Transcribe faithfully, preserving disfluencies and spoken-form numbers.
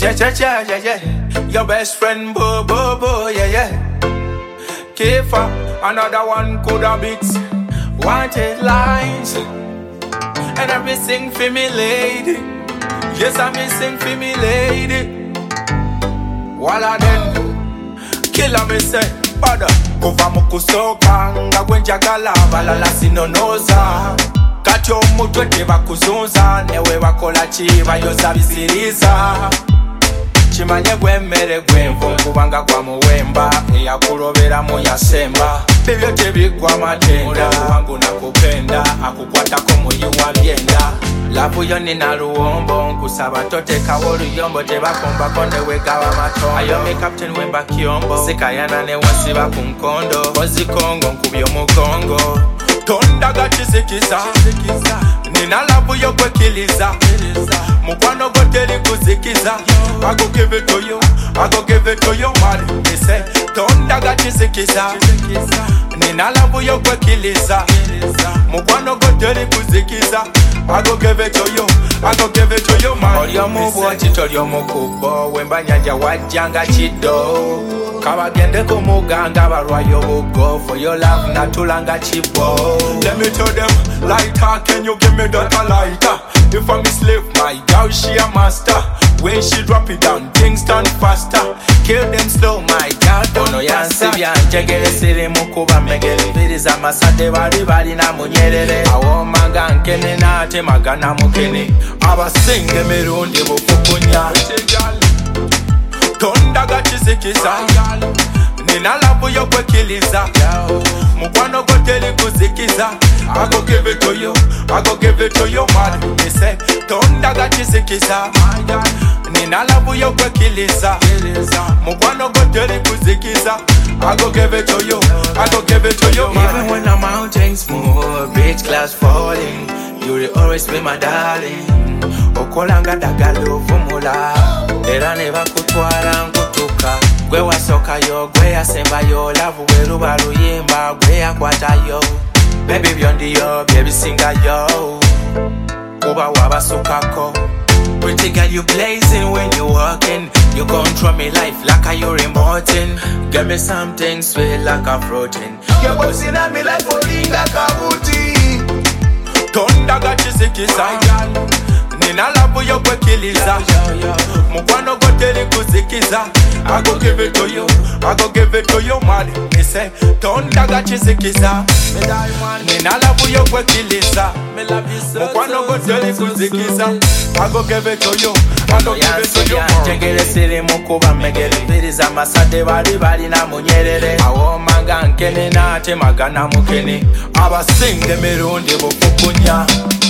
Yeah, yeah, yeah, yeah, yeah. Your best friend, boo, boo, boo, yeah, yeah. Kifa, another one coulda beats. Wanted lines, and I be sing for me lady. Yes, I be sing for me lady. Walla then, killer me say, pada. Kuva mukusoka, nga gwenjagala balala sinonoza. Katyo mutwe tebakuzunza, newe bakola ki bayosabisiriza. Chimanye gwemere gwenvu kubanga kwa muwemba eyakulobera mu yasemba bebyo tebigwa matenda wangu nakupenda akukwatako muyiwa byenda labu yo nina luwombo nkusaba totekawo oluyombo tebakombako newegawa mato ayomi captain wemba kyombo sikayana ne wasiba ku nkondo ozikongo nkubye omugongo tondaga kisikiza nina labu yo kwekiliza mukwano goteri kuzikiza I go give it to you, I go give it to you, man. They say, tondaga kisikiza nina labu yo kwekiliza mukwano goteri kuzikiza I go give it to you, I go give it to you, man. Olyo mubo chitolyo mukubo wemba nyanja wajanga chido kabagende ku muganga barwayo bugo for your love natulanga chibo. Let me tell them lighter, can you give me that lighter? If I'm a slave, my girl she a master. When she drop it down, things turn faster. Kill them slow, my girl don't know yansi byanjegere siri mukuba megere biriza masade bari bari na munyerere awo manga nkene nate magana mukene abasinge mirundi bufukunya tondaga kisikiza nina labu yo kwekiliza mukwano goteri kuzikiza I go give it to you, I go give it to you, man. They say tondaga kisikiza nina labu yo kwekiliza mukwano goteri kuzikiza I go give it to you, I go give it to you, man. Even when the mountains move, bridge clouds falling, you will always be my darling. Okolanga dagalo vumula era ne bakutwala nkutuka gwe wasoka yo gwe yasemba yo love we ruba luyimba gwe yakwata yo baby byondi yo baby singa yo uba wabasukako pretty girl you blazing when you walking you control me life like a you remoting give me something sweet like a protein your bossy na me like olinga kabuti tondaga kisikiza nina labu yo kwekiliza mukwano goteri kuzikiza I go give it to you, I go give it to you, man. Me say tondaga kisikiza nina labu yo kwekiliza mukwano goteri kuzikiza I go give it to you, I go give it to you, man. Jengere siri mukuba megere biriza masade bari bari na munyerere awo manga nkene nate magana mukene abasinge mirundi bufukunya